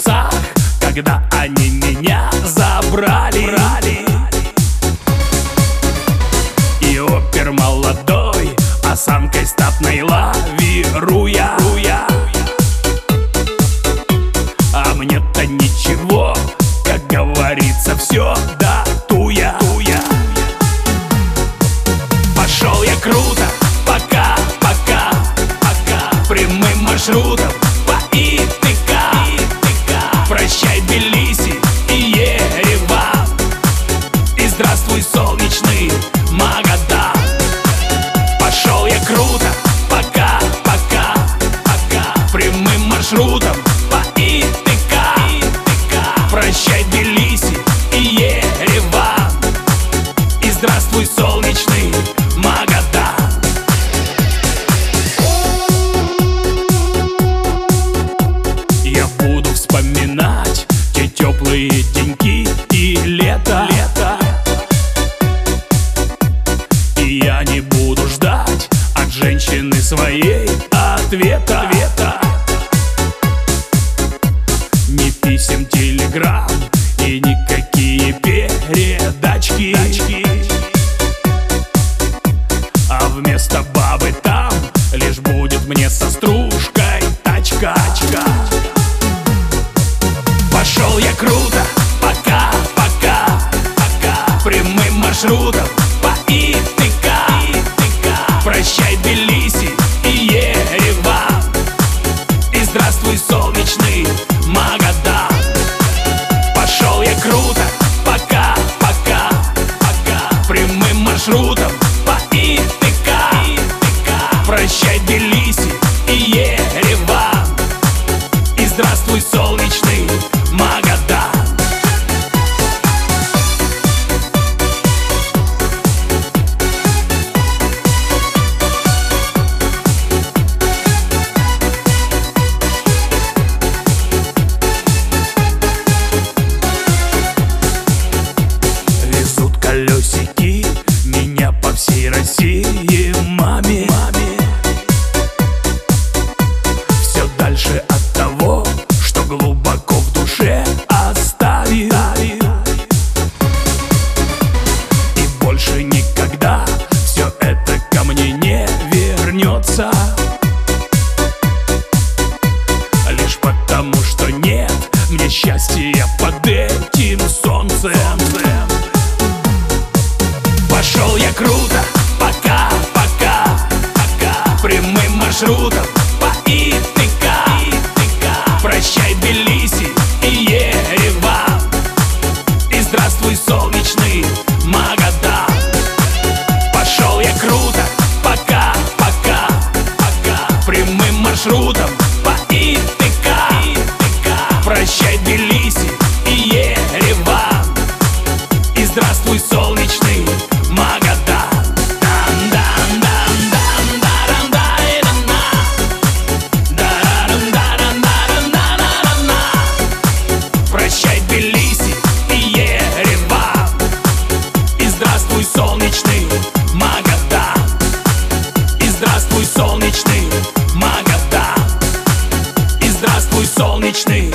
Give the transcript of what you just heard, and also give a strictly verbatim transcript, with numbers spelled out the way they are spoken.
небесах, когда они меня забрали. И опер молодой, осанкой статной лавируя. А мне-то ничего, как говорится, все датуя. Пошел я круто, пока, пока, пока, прямым маршрутом по ИТК. Прощай, Тбилиси и Ереван, и здравствуй, солнечный Магадан. Пошел я круто, пока, пока, пока, прямым маршрутом по ИТК. Прощай, Тбилиси и Ереван, и здравствуй, солнечный Магадан. Я буду вспоминать те теплые деньки и лето, лето. И я не буду ждать от женщины своей ответа, ответа. Ни писем, телеграмм и никакие передачки. А вместо бабы там лишь будет мне со стружкой тачка. Пошел я круто, пока, пока, пока, прямым маршрутом по ИТК. Прощай, Тбилиси и Ереван, и здравствуй, солнечный Магадан. Пошел я круто, пока, пока, пока, прямым маршрутом по ИТК. Прощай, Тбилиси и Ереван, и здравствуй, солнечный Магадан. Везут колесики меня по всей России маме. Все дальше от того, что глубоко в душе оставил. И больше никогда все это ко мне не вернется. Лишь потому, что нет мне счастья под этим солнцем. Пошел я круто, пока, пока, пока, прямым маршрутом по ИТК. Прощай, Тбилиси и Ереван, и здравствуй, солнечный Магадан. Пошел я круто, пока, пока, пока, прямым маршрутом по ИТК. Прощай, Тбилиси и Ереван, и здравствуй, солнечный Магадан. Прощай, Тбилиси и Ереван, и здравствуй, солнечный Магадан. И здравствуй, солнечный Магадан. И здравствуй, солнечный